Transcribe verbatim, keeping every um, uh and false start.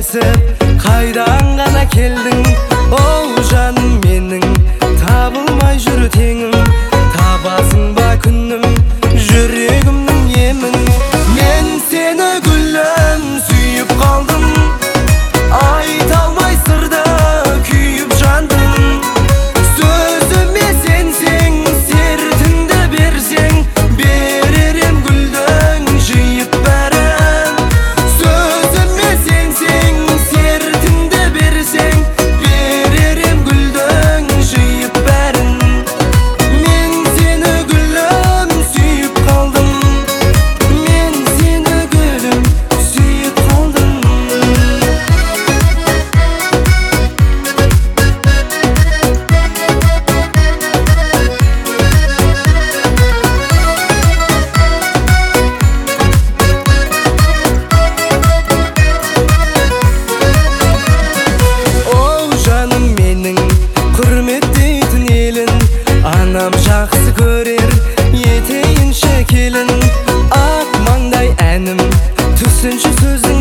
аңдысып қайдан ғана келдің? Оу жаным менің, табылмай жүр теңім. Табасың ба күнім, жүрегімнің емін? Мен сені гүлім сүйіп қалдым, айта алмай сырды күйіп жандым. Сөзіме сенсең, сертіңді берсең, берер ем гүлдің жиып бәрін. Сөзіме сенсең, сертіңді берсең, берер ем гүлдің жиып бәрін. Мен сені гүлім сүйіп қалдым, мен сені гүлім сүйіп қалдым. Оу жаным менің, құрметтейтін елін, анам жақсы көрер етейінші келін. Ақ маңдай әнім, түсінші сөзің